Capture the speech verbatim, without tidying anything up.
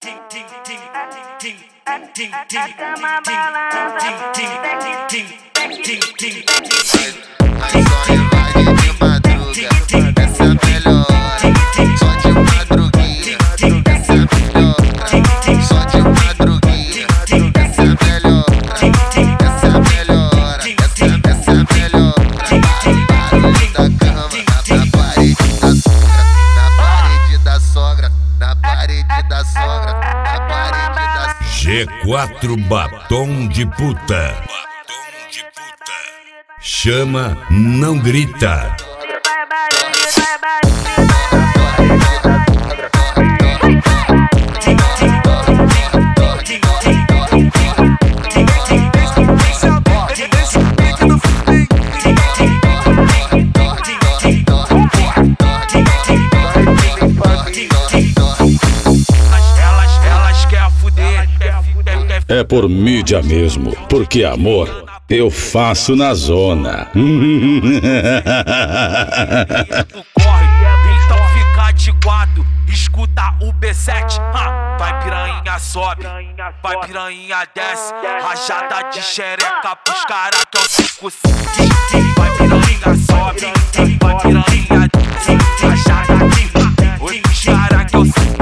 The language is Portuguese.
G quatro Batom de Puta. Chama, não grita. É por mídia mesmo, porque amor eu faço na zona. Então fica de quatro, escuta o B sete. Vai piranha sobe, vai piranha desce. Rajada de xereca pros cara que é o cinco cinco. Vai piranha sobe, vai piranha desce. Rajada de oi pros cara que é o cinco cinco.